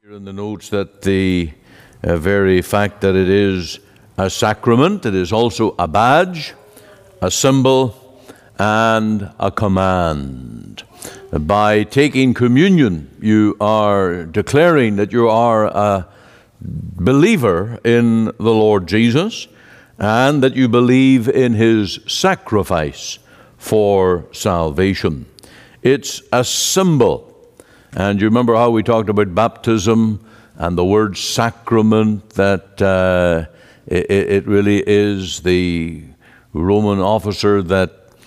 Here in the notes that the very fact that it is a sacrament, it is also a badge, a symbol, and a command. By taking communion, you are declaring that you are a believer in the Lord Jesus and that you believe in his sacrifice for salvation. It's a symbol. And you remember how we talked about baptism and the word sacrament, that it really is the Roman officer that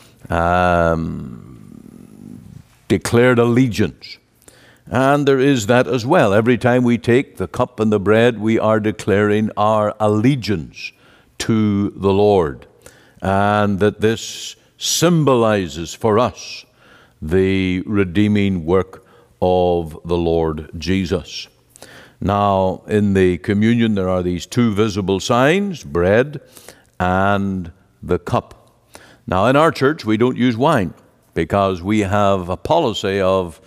declared allegiance. And there is that as well. Every time we take the cup and the bread, we are declaring our allegiance to the Lord. And that this symbolizes for us the redeeming work of the Lord Jesus. Now, in the communion, there are these two visible signs, bread and the cup. Now, in our church, we don't use wine because we have a policy of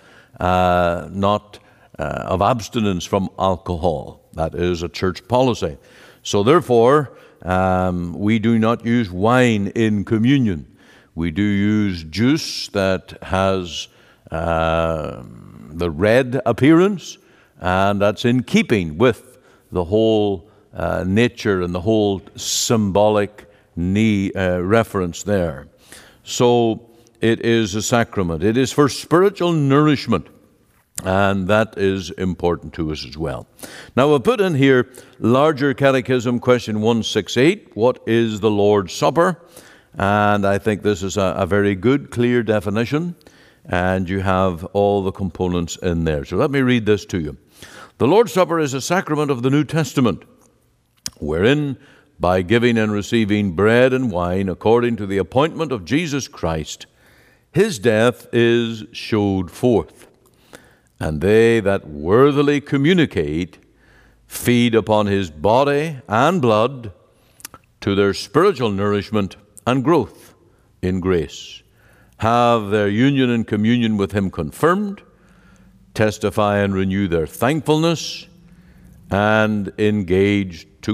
abstinence from alcohol. That is a church policy. So therefore, we do not use wine in communion. We do use juice that has the red appearance, and that's in keeping with the whole nature and the whole symbolic reference there. So it is a sacrament. It is for spiritual nourishment, and that is important to us as well. Now we'll put in here Larger Catechism, question 168, what is the Lord's Supper? And I think this is a very good, clear definition, and you have all the components in there. So let me read this to you. The Lord's Supper is a sacrament of the New Testament, wherein, by giving and receiving bread and wine according to the appointment of Jesus Christ, his death is showed forth, and they that worthily communicate feed upon his body and blood to their spiritual nourishment and growth in grace, have their union and communion with him confirmed, testify and renew their thankfulness, and engagement to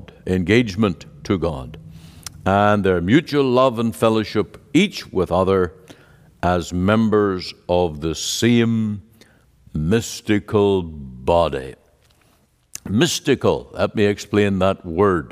God, and their mutual love and fellowship each with other as members of the same mystical body. Mystical, let me explain that word.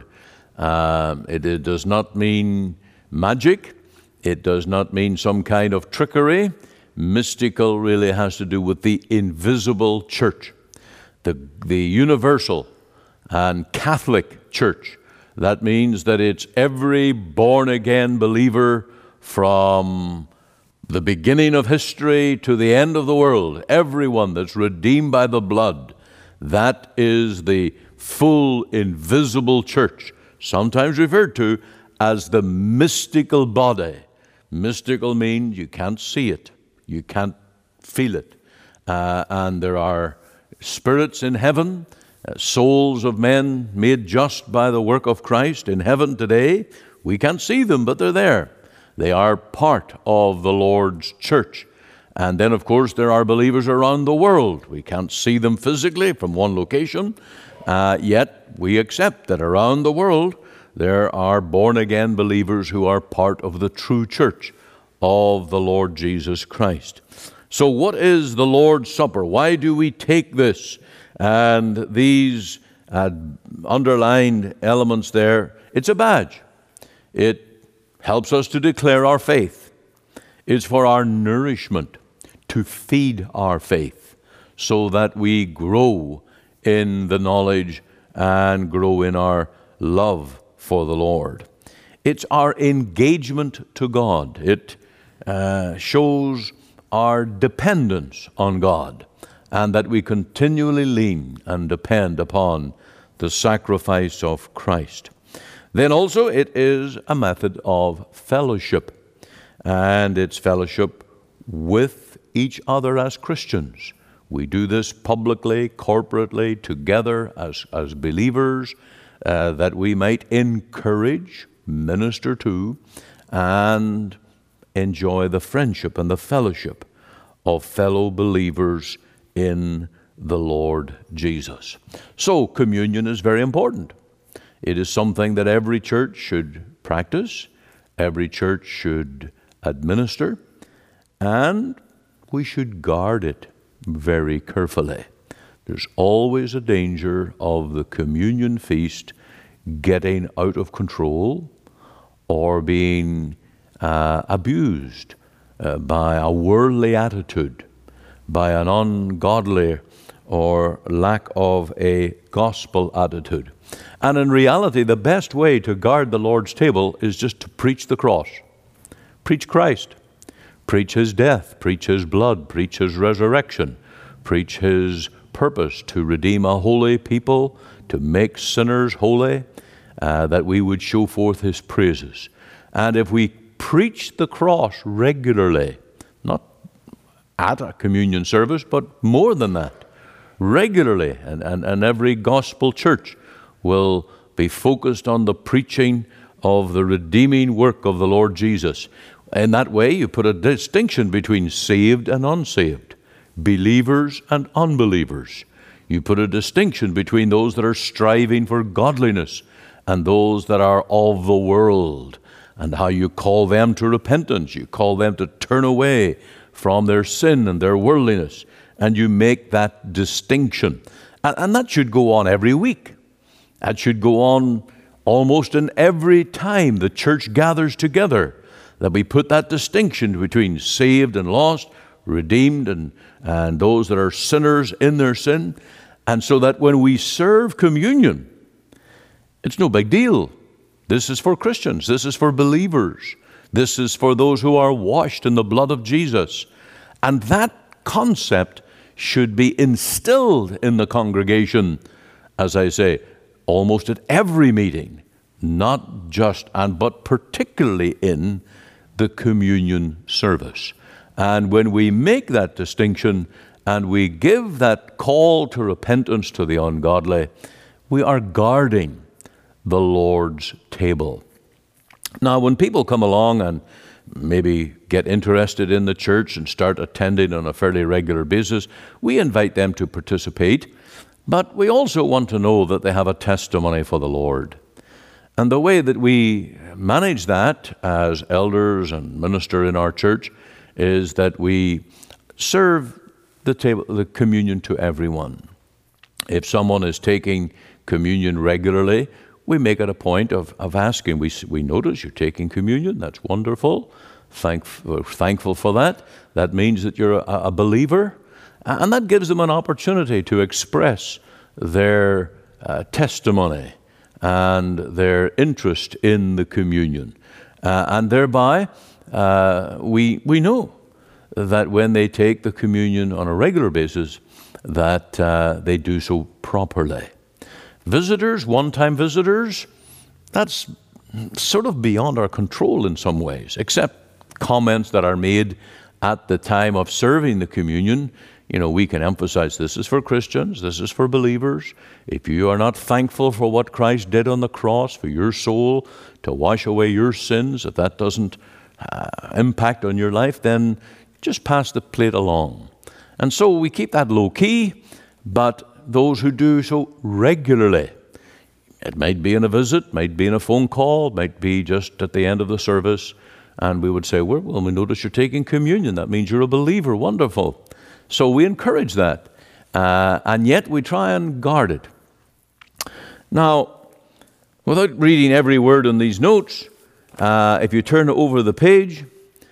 It does not mean magic. It does not mean some kind of trickery. Mystical really has to do with the invisible church, the universal and Catholic church. That means that it's every born-again believer from the beginning of history to the end of the world, everyone that's redeemed by the blood. That is the full invisible church, sometimes referred to as the mystical body. Mystical means you can't see it, you can't feel it. And there are spirits in heaven, souls of men made just by the work of Christ in heaven today. We can't see them, but they're there. They are part of the Lord's church. And then, of course, there are believers around the world. We can't see them physically from one location, yet we accept that around the world there are born-again believers who are part of the true church of the Lord Jesus Christ. So what is the Lord's Supper? Why do we take this? And these underlined elements there, it's a badge. It helps us to declare our faith. It's for our nourishment, to feed our faith, so that we grow in the knowledge and grow in our love for the Lord. It's our engagement to God. It shows our dependence on God, and that we continually lean and depend upon the sacrifice of Christ. Then also it is a method of fellowship, and it's fellowship with each other as Christians. We do this publicly, corporately, together as believers, that we might encourage, minister to, and enjoy the friendship and the fellowship of fellow believers in the Lord Jesus. So communion is very important. It is something that every church should practice, every church should administer, and we should guard it very carefully. There's always a danger of the communion feast getting out of control or being abused by a worldly attitude, by an ungodly or lack of a gospel attitude. And in reality, the best way to guard the Lord's table is just to preach the cross. Preach Christ. Preach His death. Preach His blood. Preach His resurrection. Preach His purpose to redeem a holy people, to make sinners holy, that we would show forth His praises. And if we preach the cross regularly, not at a communion service, but more than that, regularly, and every gospel church will be focused on the preaching of the redeeming work of the Lord Jesus. In that way, you put a distinction between saved and unsaved, believers and unbelievers. You put a distinction between those that are striving for godliness and those that are of the world, and how you call them to repentance. You call them to turn away from their sin and their worldliness, and you make that distinction. And that should go on every week. That should go on almost in every time the church gathers together, that we put that distinction between saved and lost, redeemed and those that are sinners in their sin, and so that when we serve communion, it's no big deal. This is for Christians. This is for believers. This is for those who are washed in the blood of Jesus. And that concept should be instilled in the congregation, as I say, almost at every meeting, not just but particularly in the communion service. And when we make that distinction and we give that call to repentance to the ungodly, we are guarding the Lord's table. Now, when people come along and maybe get interested in the church and start attending on a fairly regular basis, we invite them to participate, but we also want to know that they have a testimony for the Lord. And the way that we manage that as elders and minister in our church is that we serve the table, the communion to everyone. If someone is taking communion regularly, we make it a point of asking. We notice you're taking communion. That's wonderful. We're thankful for that. That means that you're a believer. And that gives them an opportunity to express their testimony and their interest in the communion. And thereby, we know that when they take the communion on a regular basis, that they do so properly. Visitors, one-time visitors, that's sort of beyond our control in some ways, except comments that are made at the time of serving the communion. You know, we can emphasize this is for Christians, this is for believers. If you are not thankful for what Christ did on the cross for your soul to wash away your sins, if that doesn't impact on your life, then just pass the plate along. And so we keep that low key, but those who do so regularly, it might be in a visit, might be in a phone call, might be just at the end of the service, and we would say, well, we notice you're taking communion. That means you're a believer. Wonderful. So we encourage that, and yet we try and guard it. Now, without reading every word in these notes, if you turn over the page,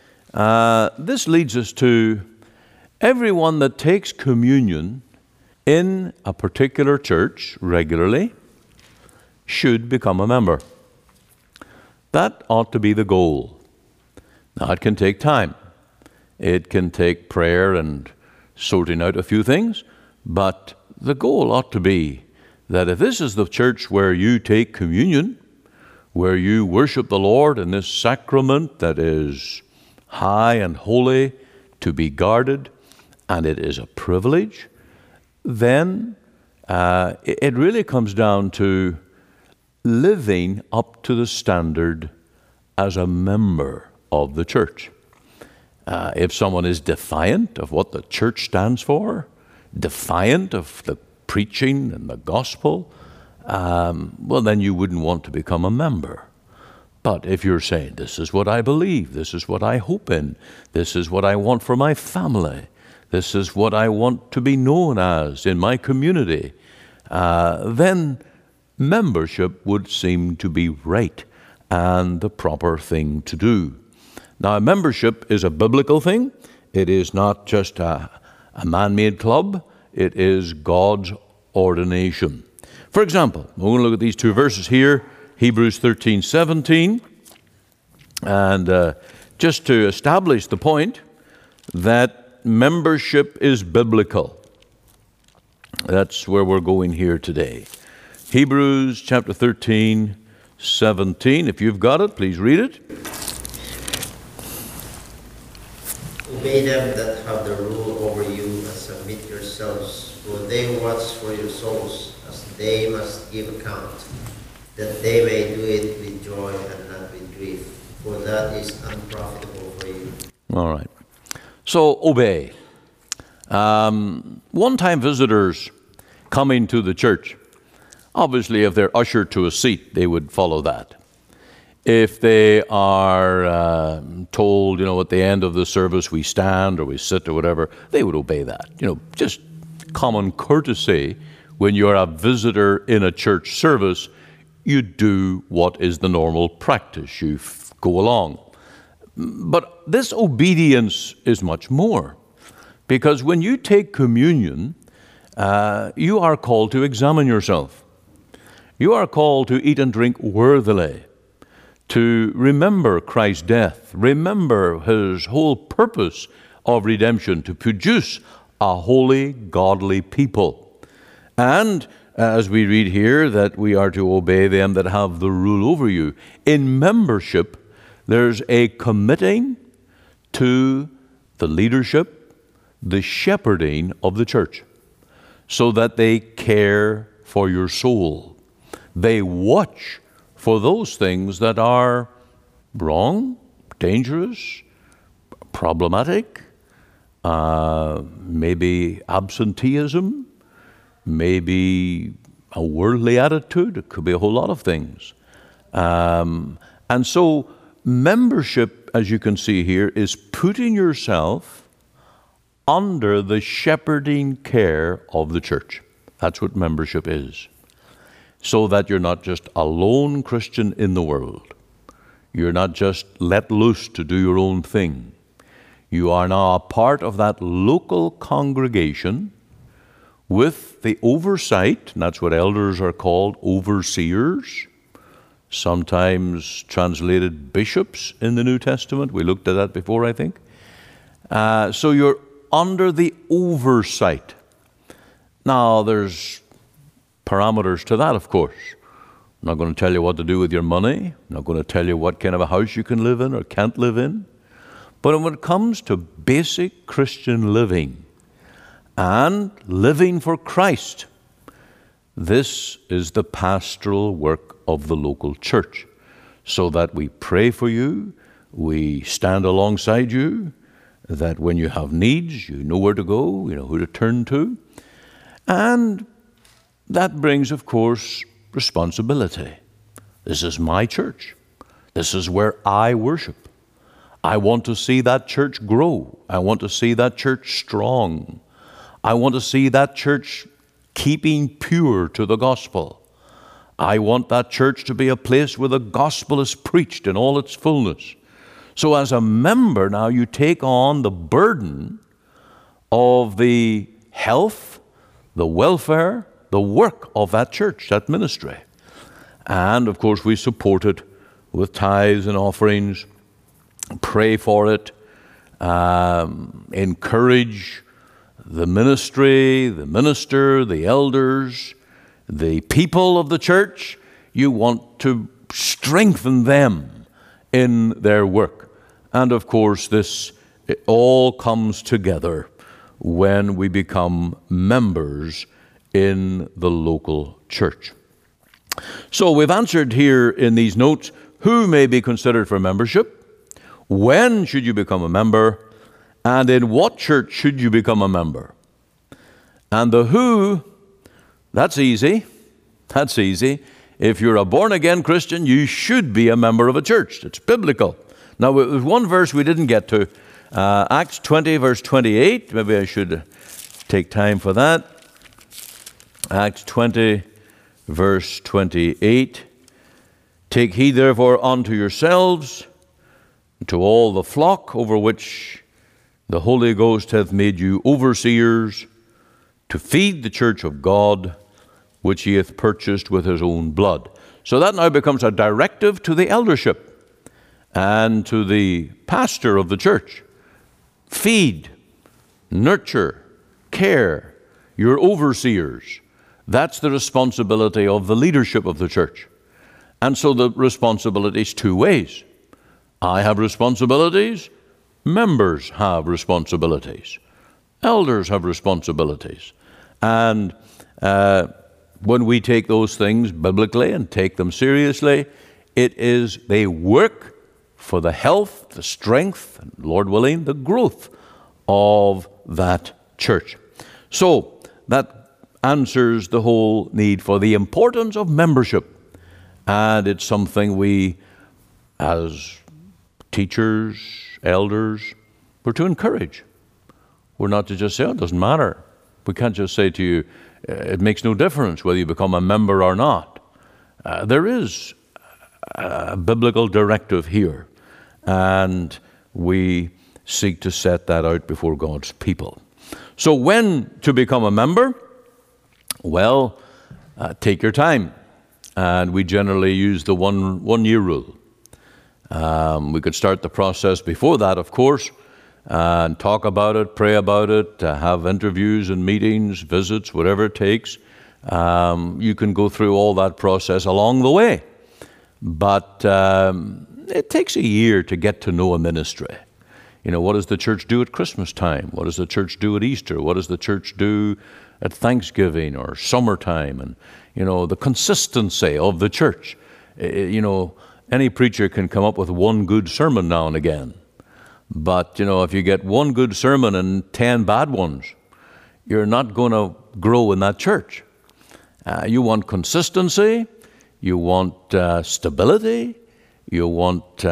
this leads us to everyone that takes communion in a particular church regularly should become a member. That ought to be the goal. Now, it can take time. It can take prayer and sorting out a few things, but the goal ought to be that if this is the church where you take communion, where you worship the Lord in this sacrament that is high and holy to be guarded, and it is a privilege, then it really comes down to living up to the standard as a member of the church. If someone is defiant of what the church stands for, defiant of the preaching and the gospel, well, then you wouldn't want to become a member. But if you're saying, this is what I believe, this is what I hope in, this is what I want for my family, this is what I want to be known as in my community, then membership would seem to be right and the proper thing to do. Now, membership is a biblical thing. It is not just a man-made club. It is God's ordination. For example, we're going to look at these two verses here, Hebrews 13:17, and just to establish the point that membership is biblical. That's where we're going here today. Hebrews chapter 13:17. If you've got it, please read it. Obey them that have the rule over you, and submit yourselves, for they watch for your souls, as they must give account, that they may do it with joy and not with grief, for that is unprofitable for you. All right. So, obey. One-time visitors coming to the church, obviously if they're ushered to a seat, they would follow that. If they are told, at the end of the service we stand or we sit or whatever, they would obey that. Just common courtesy. When you're a visitor in a church service, you do what is the normal practice. You go along. But this obedience is much more. Because when you take communion, you are called to examine yourself. You are called to eat and drink worthily, to remember Christ's death, remember his whole purpose of redemption, to produce a holy, godly people. And as we read here, that we are to obey them that have the rule over you. In membership, there's a committing to the leadership, the shepherding of the church, so that they care for your soul. They watch for those things that are wrong, dangerous, problematic, maybe absenteeism, maybe a worldly attitude. It could be a whole lot of things. And so membership, as you can see here, is putting yourself under the shepherding care of the church. That's what membership is. So that you're not just a lone Christian in the world. You're not just let loose to do your own thing. You are now a part of that local congregation with the oversight, and that's what elders are called, overseers, sometimes translated bishops in the New Testament. We looked at that before, I think. So you're under the oversight. Now, there's parameters to that, of course. I'm not going to tell you what to do with your money. I'm not going to tell you what kind of a house you can live in or can't live in. But when it comes to basic Christian living and living for Christ, this is the pastoral work of the local church, so that we pray for you, we stand alongside you, that when you have needs, you know where to go, you know who to turn to. And that brings, of course, responsibility. This is my church. This is where I worship. I want to see that church grow. I want to see that church strong. I want to see that church keeping pure to the gospel. I want that church to be a place where the gospel is preached in all its fullness. So as a member now, you take on the burden of the health, the welfare, the work of that church, that ministry. And of course we support it with tithes and offerings, pray for it, encourage the ministry, the minister, the elders, the people of the church. You want to strengthen them in their work. And of course it all comes together when we become members in the local church. So we've answered here in these notes, who may be considered for membership, when should you become a member, and in what church should you become a member? And the who, that's easy. That's easy. If you're a born-again Christian, you should be a member of a church. It's biblical. Now, there's one verse we didn't get to. Acts 20, verse 28. Maybe I should take time for that. Acts 20, verse 28. Take heed, therefore, unto yourselves, to all the flock over which the Holy Ghost hath made you overseers, to feed the church of God, which he hath purchased with his own blood. So that now becomes a directive to the eldership and to the pastor of the church. Feed, nurture, care your overseers. That's the responsibility of the leadership of the church. And so the responsibility is two ways. I have responsibilities. Members have responsibilities. Elders have responsibilities. And when we take those things biblically and take them seriously, they work for the health, the strength, and Lord willing, the growth of that church. So that answers the whole need for the importance of membership. And it's something we, as teachers, elders, we're to encourage. We're not to just say, oh, it doesn't matter. We can't just say to you, it makes no difference whether you become a member or not. There is a biblical directive here, and we seek to set that out before God's people. So when to become a member? Well, take your time. And we generally use the one-year rule. We could start the process before that, of course, and talk about it, pray about it, have interviews and meetings, visits, whatever it takes. You can go through all that process along the way. But it takes a year to get to know a ministry. You know, what does the church do at Christmas time? What does the church do at Easter? What does the church do at Thanksgiving or summertime? And, you know, the consistency of the church. You know, any preacher can come up with one good sermon now and again. But, you know, if you get one good sermon and 10 bad ones, you're not going to grow in that church. You want consistency. You want stability. You want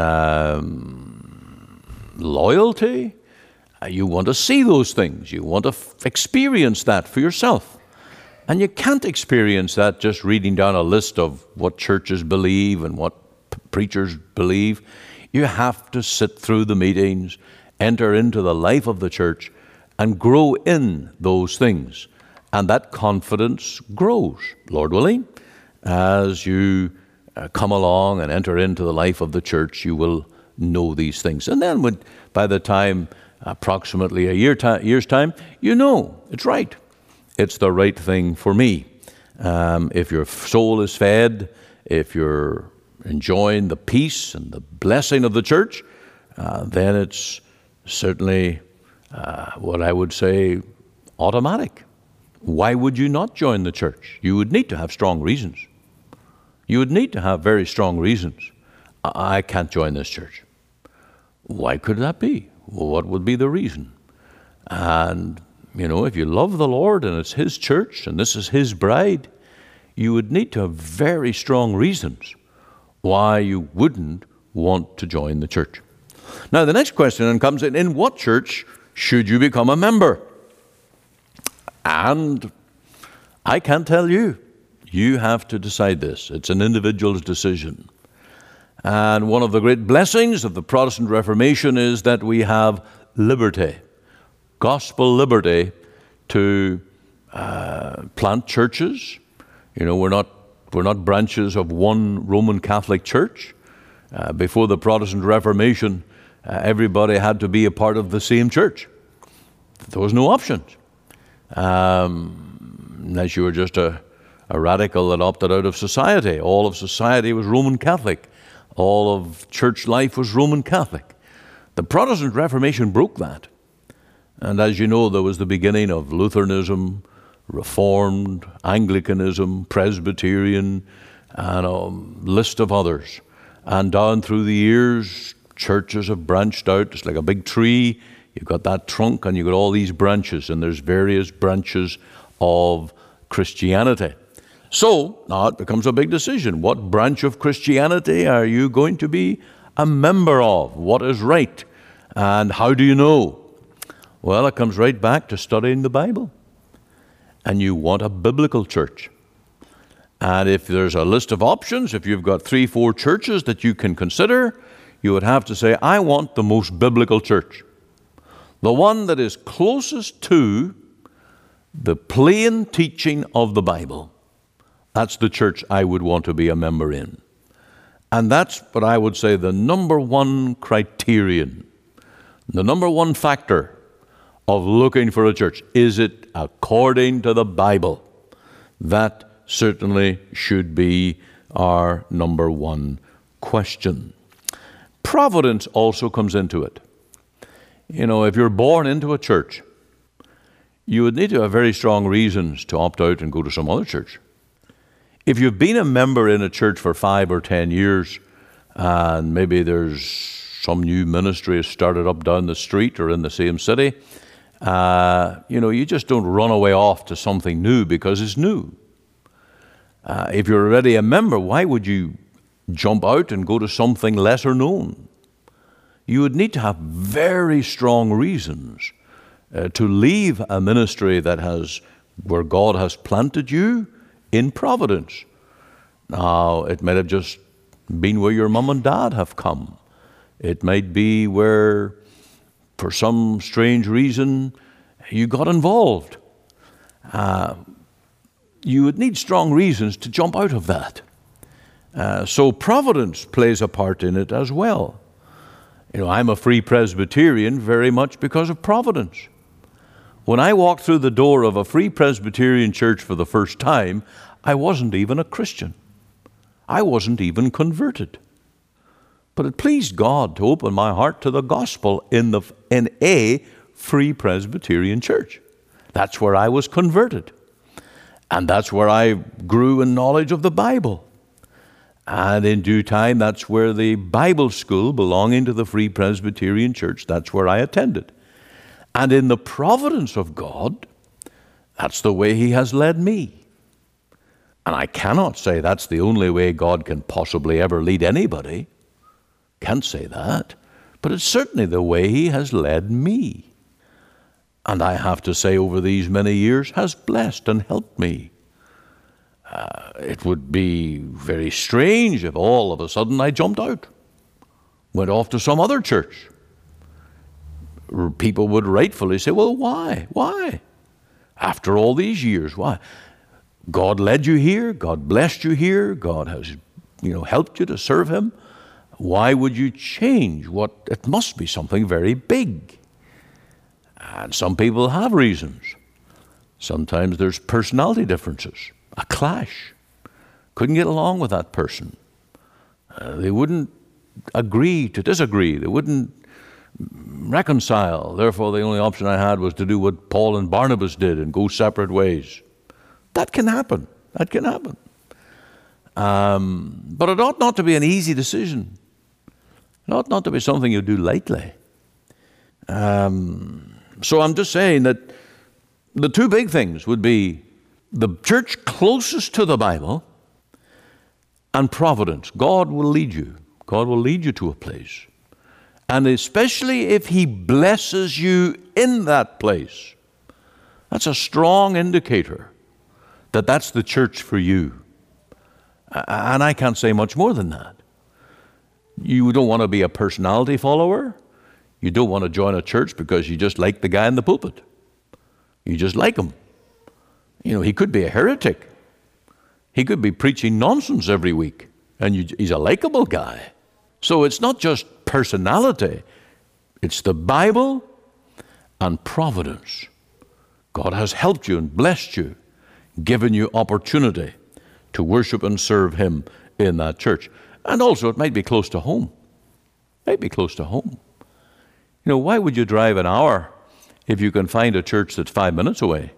loyalty. You want to see those things. You want to experience that for yourself. And you can't experience that just reading down a list of what churches believe and what preachers believe. You have to sit through the meetings, enter into the life of the church, and grow in those things. And that confidence grows, Lord willing. As you come along and enter into the life of the church, you will know these things. And then by the time, approximately a year's time, you know it's right. It's the right thing for me. If your soul is fed, if you're enjoying the peace and the blessing of the church, then it's certainly what I would say automatic. Why would you not join the church? You would need to have strong reasons. You would need to have very strong reasons. I can't join this church. Why could that be? Well, what would be the reason? And, you know, if you love the Lord and it's His church and this is His bride, you would need to have very strong reasons why you wouldn't want to join the church. Now, the next question then comes in what church should you become a member? And I can't tell you. You have to decide this. It's an individual's decision. And one of the great blessings of the Protestant Reformation is that we have liberty, gospel liberty to plant churches. You know, we're not branches of one Roman Catholic church. Before the Protestant Reformation, everybody had to be a part of the same church. There was no options. Unless you were just a radical that opted out of society. All of society was Roman Catholic. All of church life was Roman Catholic. The Protestant Reformation broke that. And as you know, there was the beginning of Lutheranism, Reformed, Anglicanism, Presbyterian, and a list of others. And down through the years, churches have branched out. It's like a big tree. You've got that trunk and you've got all these branches, and there's various branches of Christianity. So now it becomes a big decision. What branch of Christianity are you going to be a member of? What is right? And how do you know? Well, it comes right back to studying the Bible. And you want a biblical church. And if there's a list of options, if you've got 3-4 churches that you can consider, you would have to say, I want the most biblical church. The one that is closest to the plain teaching of the Bible. That's the church I would want to be a member in. And that's what I would say the number one criterion, the number one factor of looking for a church. Is it according to the Bible? That certainly should be our number one question. Providence also comes into it. You know, if you're born into a church, you would need to have very strong reasons to opt out and go to some other church. If you've been a member in a church for 5 or 10 years, and maybe there's some new ministry has started up down the street or in the same city, you just don't run away off to something new because it's new. If you're already a member, why would you jump out and go to something lesser known? You would need to have very strong reasons to leave a ministry where God has planted you in providence. Now, it might have just been where your mom and dad have come. It might be where, for some strange reason, you got involved. You would need strong reasons to jump out of that. So providence plays a part in it as well. I'm a Free Presbyterian very much because of providence. When I walked through the door of a Free Presbyterian church for the first time, I wasn't even a Christian. I wasn't even converted. But it pleased God to open my heart to the gospel in a Free Presbyterian church. That's where I was converted. And that's where I grew in knowledge of the Bible. And in due time, that's where the Bible school belonging to the Free Presbyterian Church, that's where I attended. And in the providence of God, that's the way He has led me. And I cannot say that's the only way God can possibly ever lead anybody. Can't say that. But it's certainly the way He has led me. And I have to say, over these many years, has blessed and helped me. It would be very strange if all of a sudden I jumped out, went off to some other church. People would rightfully say, well, why? Why? After all these years, why? God led you here. God blessed you here. God has, helped you to serve Him. Why would you change? It must be something very big. And some people have reasons. Sometimes there's personality differences, a clash. Couldn't get along with that person. They wouldn't agree to disagree. They wouldn't reconcile. Therefore, the only option I had was to do what Paul and Barnabas did and go separate ways. That can happen. That can happen. But it ought not to be an easy decision. It ought not to be something you do lightly. So I'm just saying that the two big things would be the church closest to the Bible and providence. God will lead you. God will lead you to a place. And especially if He blesses you in that place, that's a strong indicator that that's the church for you. And I can't say much more than that. You don't want to be a personality follower. You don't want to join a church because you just like the guy in the pulpit. You just like him. He could be a heretic. He could be preaching nonsense every week, and he's a likable guy. So it's not just personality. It's the Bible and providence. God has helped you and blessed you, given you opportunity to worship and serve Him in that church. And also, it might be close to home. Might be close to home. Why would you drive an hour if you can find a church that's 5 minutes away?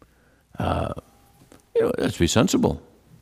Let's be sensible.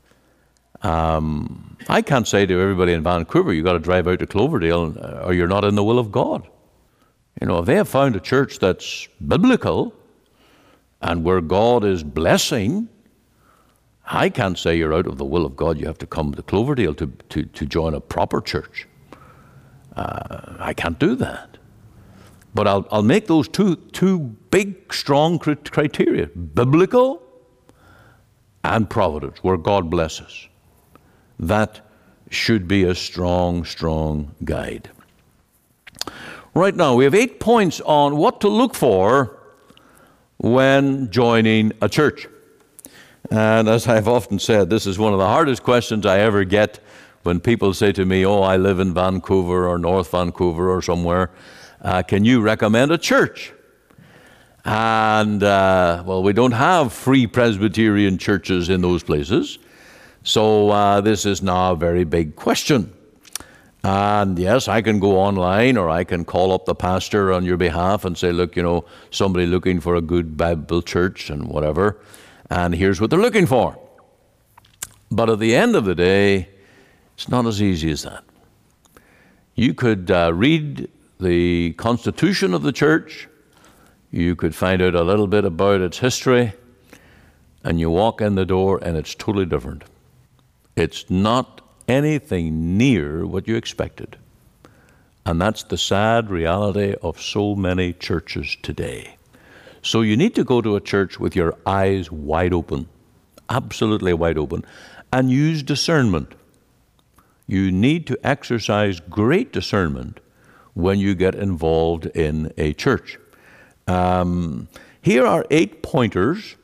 I can't say to everybody in Vancouver, you've got to drive out to Cloverdale or you're not in the will of God. If they have found a church that's biblical, And where God is blessing, I can't say you're out of the will of God. You have to come to Cloverdale to join a proper church. I can't do that. But I'll make those two big, strong criteria: biblical and providence, where God blesses. That should be a strong, strong guide. Right now, we have 8 points on what to look for when joining a church. And as I've often said, this is one of the hardest questions I ever get when people say to me, oh, I live in Vancouver or North Vancouver or somewhere. Can you recommend a church? And, well, we don't have free Presbyterian churches in those places. So this is now a very big question. And yes, I can go online, or I can call up the pastor on your behalf and say, look, somebody looking for a good Bible church and whatever, and here's what they're looking for. But at the end of the day, it's not as easy as that. You could read the constitution of the church, you could find out a little bit about its history, and you walk in the door and it's totally different. It's not anything near what you expected. And that's the sad reality of so many churches today. So you need to go to a church with your eyes wide open, absolutely wide open, and use discernment. You need to exercise great discernment when you get involved in a church. Here are 8 pointers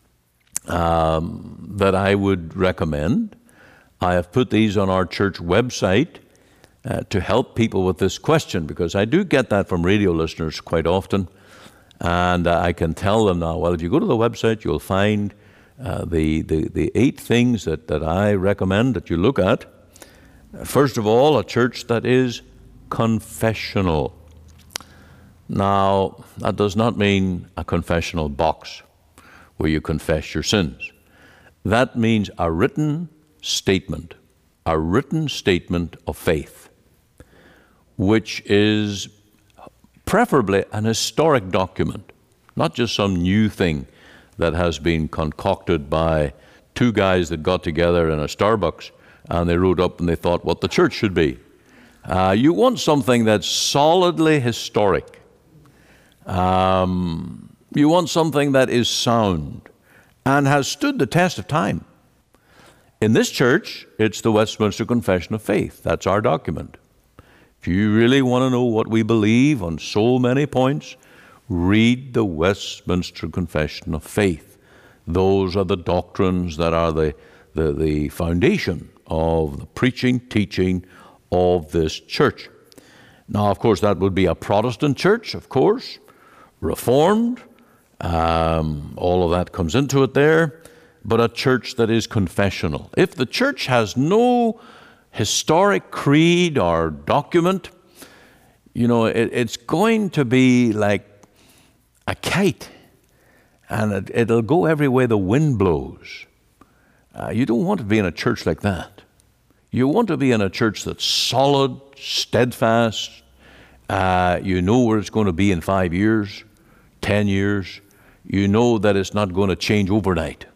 that I would recommend. I have put these on our church website to help people with this question, because I do get that from radio listeners quite often. And I can tell them now, well, if you go to the website, you'll find the 8 things that I recommend that you look at. First of all, a church that is confessional. Now, that does not mean a confessional box where you confess your sins. That means a written statement of faith, which is preferably an historic document, not just some new thing that has been concocted by 2 guys that got together in a Starbucks and they wrote up and they thought what the church should be. You want something that's solidly historic. You want something that is sound and has stood the test of time. In this church, it's the Westminster Confession of Faith. That's our document. If you really want to know what we believe on so many points, read the Westminster Confession of Faith. Those are the doctrines that are the foundation of the preaching, teaching of this church. Now, of course, that would be a Protestant church, of course, Reformed, all of that comes into it there, but a church that is confessional. If the church has no historic creed or document, it's going to be like a kite, and it'll go every way the wind blows. You don't want to be in a church like that. You want to be in a church that's solid, steadfast. You know where it's going to be in 5 years, 10 years. You know that it's not going to change overnight.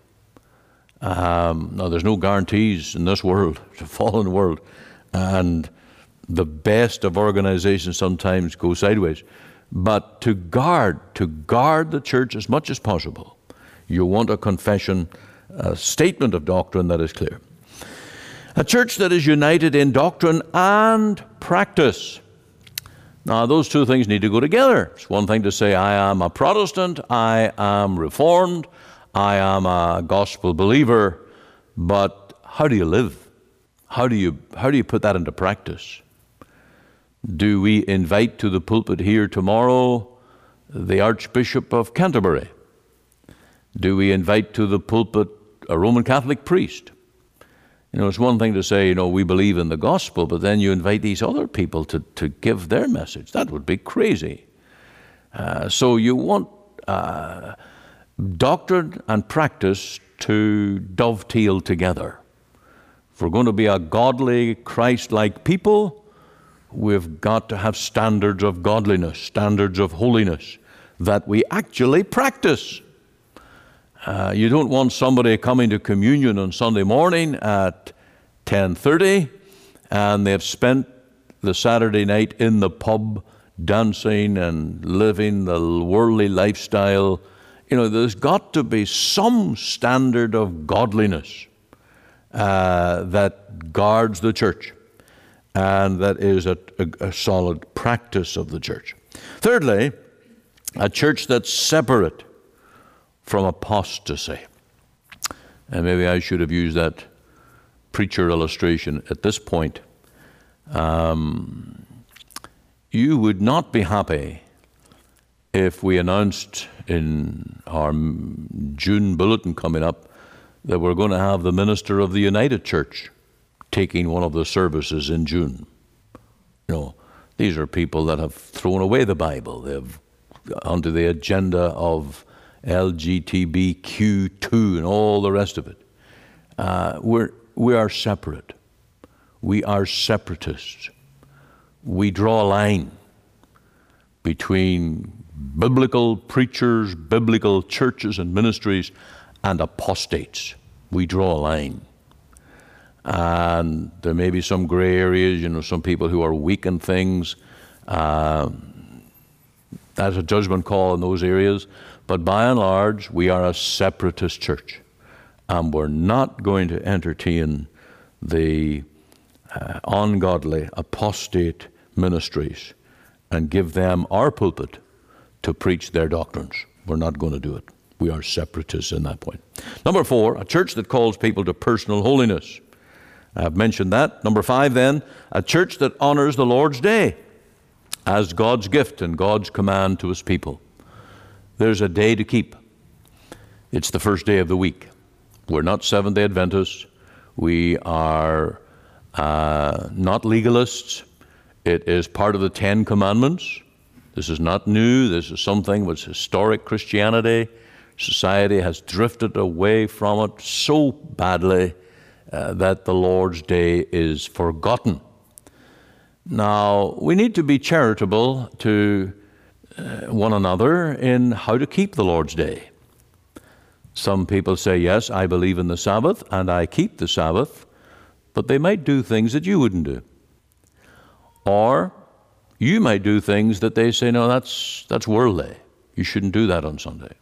Now, there's no guarantees in this world, it's a fallen world. And the best of organizations sometimes go sideways. But to guard the church as much as possible, you want a confession, a statement of doctrine that is clear. A church that is united in doctrine and practice. Now, those 2 things need to go together. It's one thing to say, I am a Protestant, I am Reformed, I am a gospel believer, but how do you live? How do you put that into practice? Do we invite to the pulpit here tomorrow the Archbishop of Canterbury? Do we invite to the pulpit a Roman Catholic priest? It's one thing to say, we believe in the gospel, but then you invite these other people to give their message. That would be crazy. So you want doctrine and practice to dovetail together. If we're going to be a godly, Christ-like people, we've got to have standards of godliness, standards of holiness that we actually practice. You don't want somebody coming to communion on Sunday morning at 10:30 and they've spent the Saturday night in the pub dancing and living the worldly lifestyle. There's got to be some standard of godliness that guards the church, and that is a solid practice of the church. Thirdly, a church that's separate from apostasy. And maybe I should have used that preacher illustration at this point. You would not be happy if we announced in our June bulletin coming up that we're going to have the minister of the United Church taking one of the services in June. These are people that have thrown away the Bible. They've onto the agenda of LGBTQ2 and all the rest of it. We are separate. We are separatists. We draw a line between biblical preachers, biblical churches and ministries, and apostates. We draw a line. And there may be some gray areas, some people who are weak in things. That's a judgment call in those areas. But by and large, we are a separatist church. And we're not going to entertain the ungodly, apostate ministries and give them our pulpit to preach their doctrines. We're not going to do it. We are separatists in that point. Number 4, a church that calls people to personal holiness. I've mentioned that. Number 5 then, a church that honors the Lord's Day as God's gift and God's command to His people. There's a day to keep. It's the first day of the week. We're not Seventh-day Adventists. We are not legalists. It is part of the 10 Commandments. This is not new. This is something which historic Christianity. Society has drifted away from it so badly that the Lord's Day is forgotten. Now, we need to be charitable to one another in how to keep the Lord's Day. Some people say, yes, I believe in the Sabbath and I keep the Sabbath, but they might do things that you wouldn't do. Or you might do things that they say, no, that's worldly. You shouldn't do that on Sunday.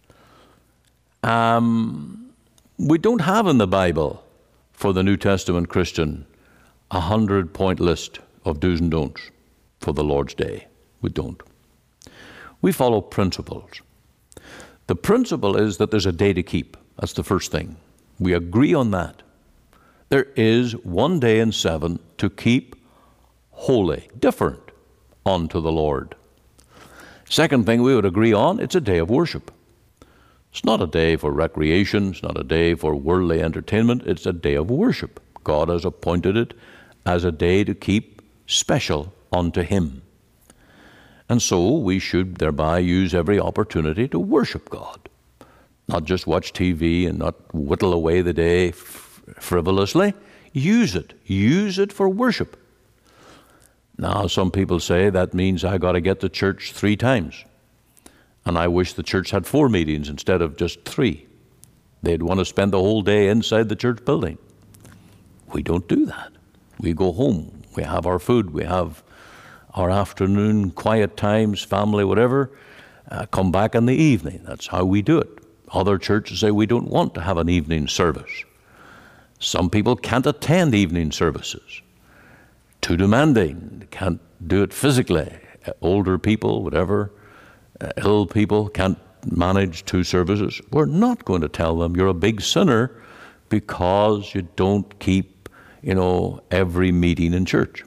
We don't have in the Bible for the New Testament Christian 100-point list of do's and don'ts for the Lord's Day. We don't. We follow principles. The principle is that there's a day to keep. That's the first thing. We agree on that. There is one day in 7 to keep holy, different unto the Lord. Second thing we would agree on, it's a day of worship. It's not a day for recreation. It's not a day for worldly entertainment. It's a day of worship. God has appointed it as a day to keep special unto Him. And so we should thereby use every opportunity to worship God. Not just watch TV and not whittle away the day frivolously. Use it. Use it for worship. Now, some people say that means I got to get to church 3 times. And I wish the church had 4 meetings instead of just 3. They'd want to spend the whole day inside the church building. We don't do that. We go home. We have our food. We have our afternoon quiet times, family, whatever. Come back in the evening. That's how we do it. Other churches say we don't want to have an evening service. Some people can't attend evening services. Too demanding. They can't do it physically. Older people, whatever. Ill people can't manage 2 services. We're not going to tell them you're a big sinner because you don't keep, every meeting in church.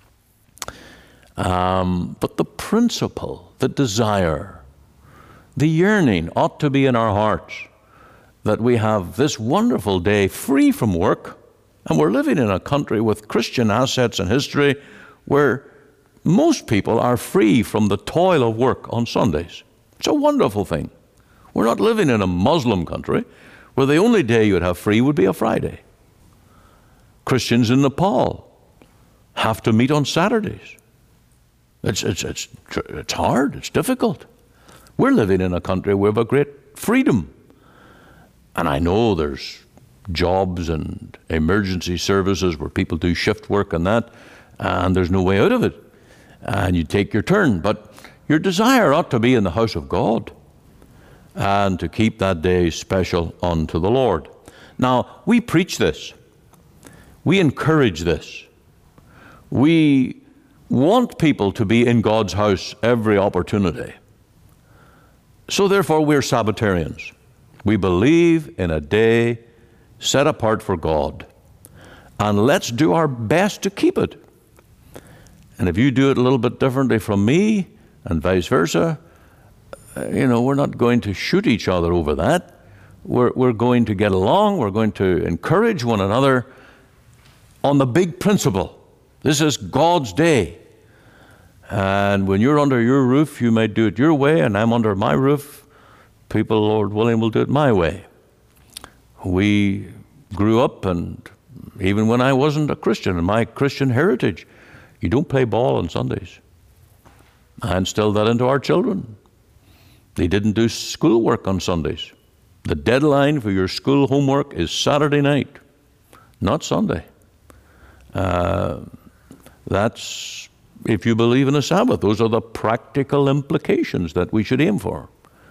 But the principle, the desire, the yearning ought to be in our hearts that we have this wonderful day free from work, and we're living in a country with Christian assets and history where most people are free from the toil of work on Sundays. It's a wonderful thing. We're not living in a Muslim country where the only day you'd have free would be a Friday. Christians in Nepal have to meet on Saturdays. It's hard. It's difficult. We're living in a country where we have a great freedom. And I know there's jobs and emergency services where people do shift work and that, and there's no way out of it. And you take your turn. But your desire ought to be in the house of God and to keep that day special unto the Lord. Now, we preach this. We encourage this. We want people to be in God's house every opportunity. So therefore, we're Sabbatarians. We believe in a day set apart for God. And let's do our best to keep it. And if you do it a little bit differently from me, and vice versa, we're not going to shoot each other over that. We're going to get along. We're going to encourage one another on the big principle. This is God's day. And when you're under your roof, you may do it your way, and I'm under my roof. People, Lord willing, will do it my way. We grew up, and even when I wasn't a Christian, in my Christian heritage, you don't play ball on Sundays. I instilled that into our children. They didn't do schoolwork on Sundays. The deadline for your school homework is Saturday night, not Sunday. That's, if you believe in a Sabbath, those are the practical implications that we should aim for.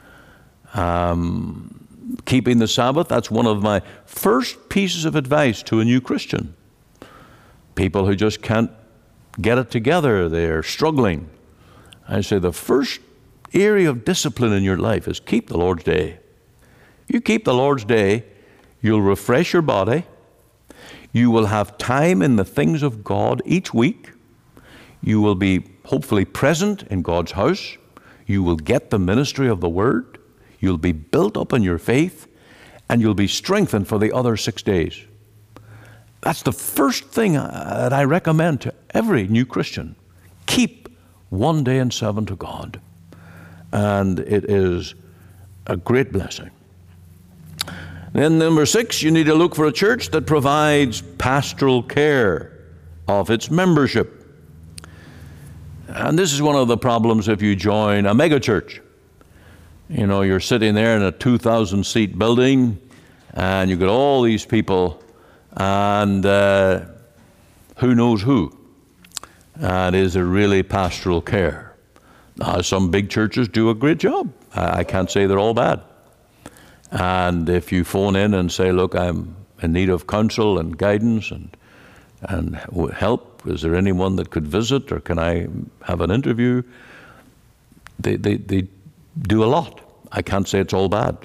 Keeping the Sabbath, that's one of my first pieces of advice to a new Christian. People who just can't get it together, they're struggling. I say the first area of discipline in your life is keep the Lord's day. You keep the Lord's day, you'll refresh your body. You will have time in the things of God each week. You will be hopefully present in God's house. You will get the ministry of the Word. You'll be built up in your faith, and you'll be strengthened for the other 6 days. That's the first thing that I recommend to every new Christian. Keep one day in 7 to God. And it is a great blessing. Then number 6, you need to look for a church that provides pastoral care of its membership. And this is one of the problems if you join a megachurch. You're sitting there in a 2,000-seat building, and you've got all these people, and who knows who. And is there really pastoral care? Now, some big churches do a great job. I can't say they're all bad. And if you phone in and say, look, I'm in need of counsel and guidance and help, is there anyone that could visit, or can I have an interview? They do a lot. I can't say it's all bad.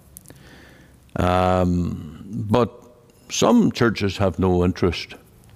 But some churches have no interest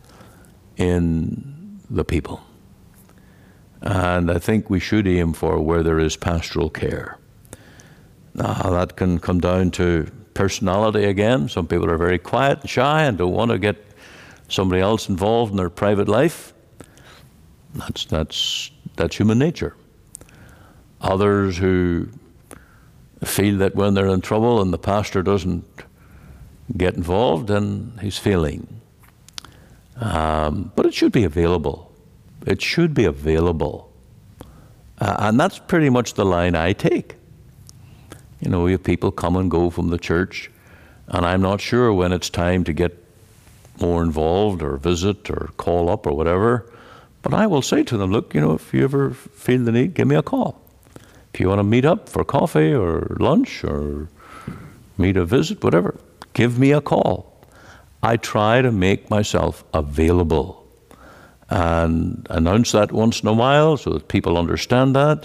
in the people. And I think we should aim for where there is pastoral care. Now, that can come down to personality again. Some people are very quiet and shy and don't want to get somebody else involved in their private life. That's human nature. Others who feel that when they're in trouble and the pastor doesn't get involved, then he's failing. But it should be available. It should be available. And that's pretty much the line I take. We have people come and go from the church, and I'm not sure when it's time to get more involved or visit or call up or whatever. But I will say to them, look, if you ever feel the need, give me a call. If you want to meet up for coffee or lunch or meet a visit, whatever, give me a call. I try to make myself available and announce that once in a while so that people understand that.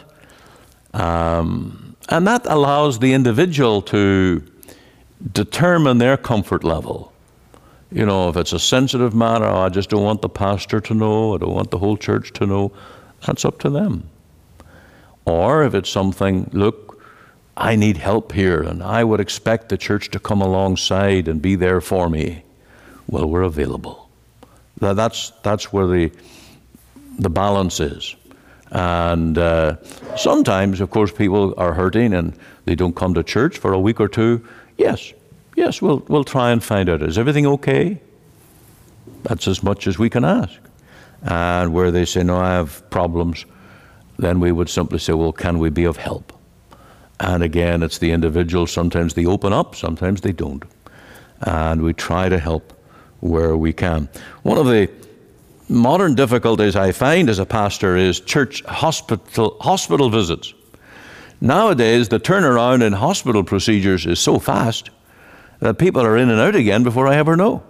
And that allows the individual to determine their comfort level. If it's a sensitive matter, I just don't want the pastor to know, I don't want the whole church to know, that's up to them. Or if it's something, look, I need help here, and I would expect the church to come alongside and be there for me. Well, we're available. That's where the balance is. And sometimes, of course, people are hurting and they don't come to church for a week or two. Yes, we'll try and find out, is everything okay? That's as much as we can ask. And where they say, no, I have problems, then we would simply say, well, can we be of help? And again, it's the individual. Sometimes they open up, sometimes they don't. And we try to help where we can. One of the modern difficulties I find as a pastor is church hospital visits. Nowadays, the turnaround in hospital procedures is so fast that people are in and out again before I ever know.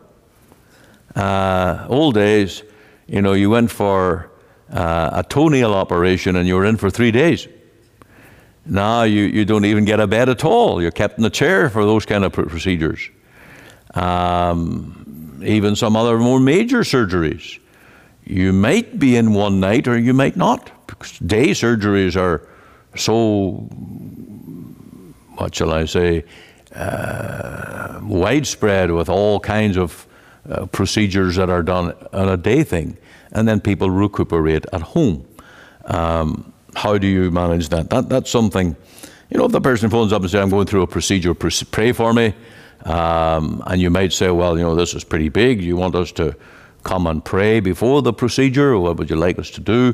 Old days, you went for a toenail operation and you were in for 3 days. Now you don't even get a bed at all. You're kept in a chair for those kind of procedures. Even some other more major surgeries. You might be in one night or you might not. Because day surgeries are so, what shall I say, widespread with all kinds of procedures that are done on a day thing. And then people recuperate at home. How do you manage that? That's something, if the person phones up and says, I'm going through a procedure, pray for me. And you might say, well, this is pretty big. You want us to come and pray before the procedure? Or what would you like us to do?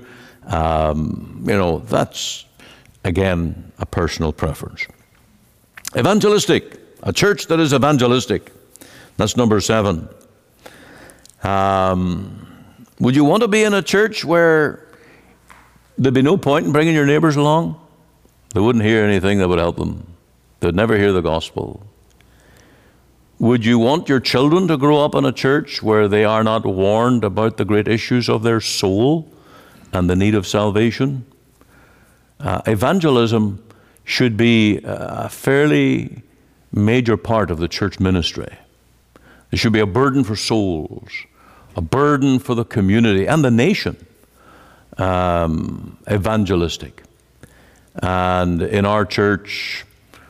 That's, again, a personal preference. Evangelistic, a church that is evangelistic. That's number 7. Would you want to be in a church where there'd be no point in bringing your neighbors along? They wouldn't hear anything that would help them. They'd never hear the gospel. Would you want your children to grow up in a church where they are not warned about the great issues of their soul and the need of salvation? Evangelism should be a fairly major part of the church ministry. There should be a burden for souls, a burden for the community and the nation, evangelistic. And in our church,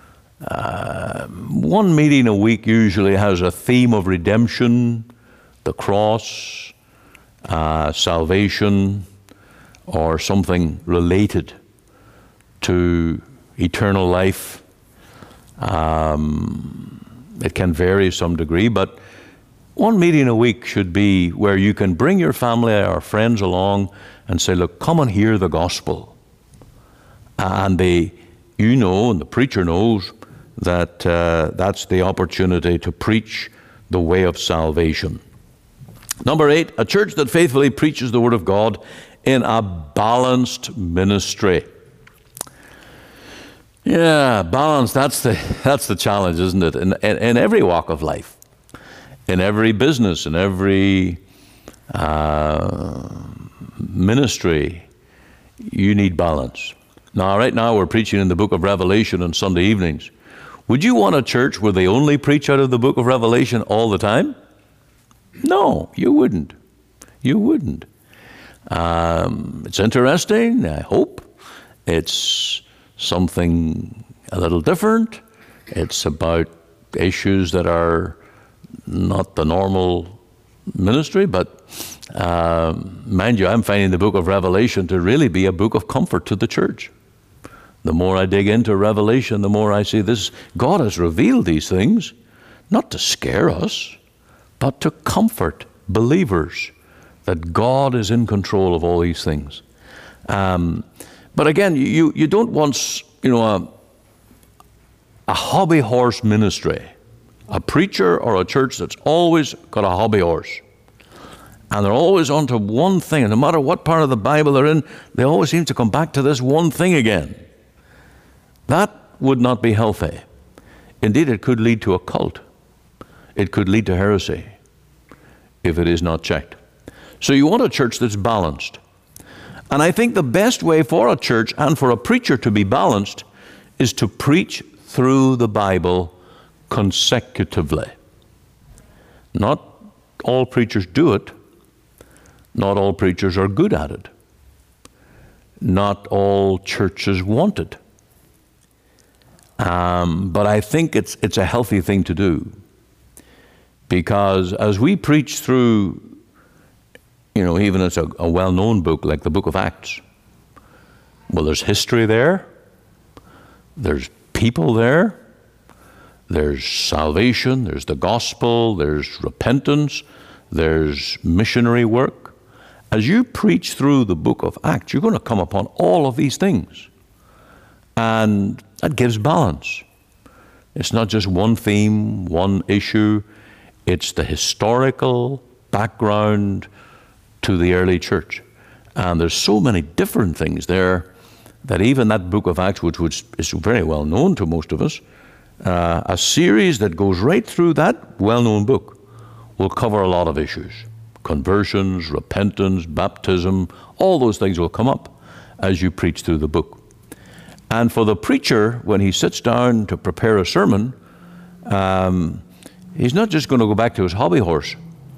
one meeting a week usually has a theme of redemption, the cross, salvation, or something related to eternal life. It can vary to some degree, but one meeting a week should be where you can bring your family or friends along and say, look, come and hear the gospel. And and the preacher knows that that's the opportunity to preach the way of salvation. Number 8, a church that faithfully preaches the word of God in a balanced ministry. Yeah, balance, that's the challenge, isn't it? In every walk of life, in every business, in every ministry, you need balance. Now, right now we're preaching in the book of Revelation on Sunday evenings. Would you want a church where they only preach out of the book of Revelation all the time? No, you wouldn't. You wouldn't. It's interesting, I hope. It's something a little different. It's about issues that are not the normal ministry, but mind you, I'm finding the book of Revelation to really be a book of comfort to the church. The more I dig into Revelation, the more I see this. God has revealed these things, not to scare us, but to comfort believers that God is in control of all these things. But again, you don't want, a hobby horse ministry, a preacher or a church that's always got a hobby horse. And they're always onto one thing. And no matter what part of the Bible they're in, they always seem to come back to this one thing again. That would not be healthy. Indeed, it could lead to a cult. It could lead to heresy if it is not checked. So you want a church that's balanced. And I think the best way for a church and for a preacher to be balanced is to preach through the Bible consecutively. Not all preachers do it. Not all preachers are good at it. Not all churches want it. But I think it's a healthy thing to do. Because as we preach through, even it's a well-known book like the book of Acts, well, there's history there. There's people there. There's salvation. There's the gospel. There's repentance. There's missionary work. As you preach through the book of Acts, you're going to come upon all of these things. And That gives balance. It's not just one theme, one issue. It's the historical background to the early church. And there's so many different things there that even that book of Acts, which is very well known to most of us, a series that goes right through that well-known book will cover a lot of issues. Conversions, repentance, baptism, all those things will come up as you preach through the book. And for the preacher, when he sits down to prepare a sermon, he's not just going to go back to his hobby horse.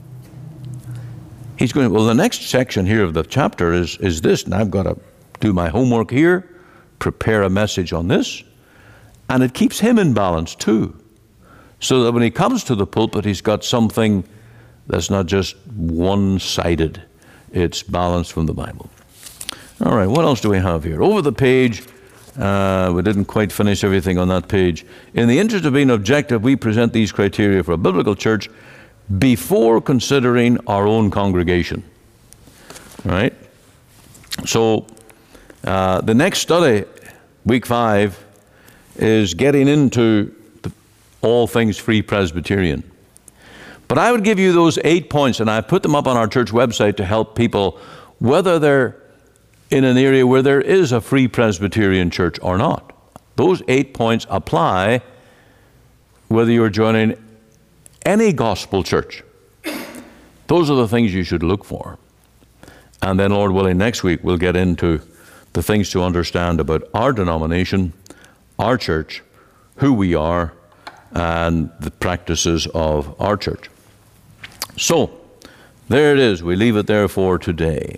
He's going, well, the next section here of the chapter is this, and I've got to do my homework here, prepare a message on this, and it keeps him in balance too, so that when he comes to the pulpit, he's got something that's not just one-sided. It's balanced from the Bible. All right, what else do we have here? Over the page, we didn't quite finish everything on that page. In the interest of being objective, we present these criteria for a biblical church before considering our own congregation. Right? So, the next study, week 5, is getting into all things Free Presbyterian. But I would give you those 8 points, and I put them up on our church website to help people, whether they're in an area where there is a Free Presbyterian church or not. Those 8 points apply whether you're joining any gospel church. Those are the things you should look for. And then, Lord willing, next week we'll get into the things to understand about our denomination, our church, who we are, and the practices of our church. So, there it is. We leave it there for today.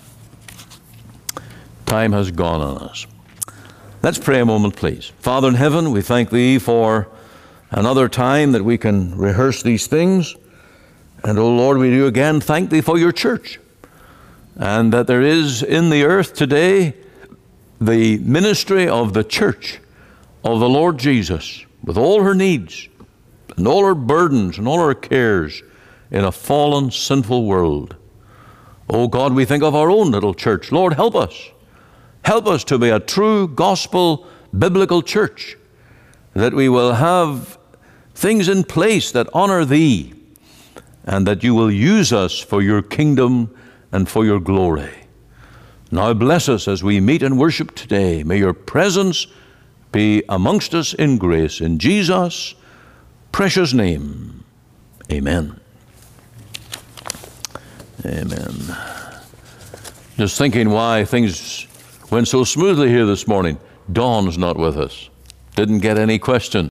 Time has gone on us. Let's pray a moment, please. Father in heaven, we thank Thee for another time that we can rehearse these things. And, oh Lord, we do again thank Thee for Your church, and that there is in the earth today the ministry of the church of the Lord Jesus, with all her needs and all her burdens and all her cares in a fallen, sinful world. Oh God, we think of our own little church. Lord, help us. Help us to be a true gospel biblical church, that we will have things in place that honor Thee, and that You will use us for Your kingdom and for Your glory. Now bless us as we meet and worship today. May Your presence be amongst us in grace. In Jesus' precious name, amen. Amen. Just thinking why things went so smoothly here this morning. Dawn's not with us. Didn't get any question.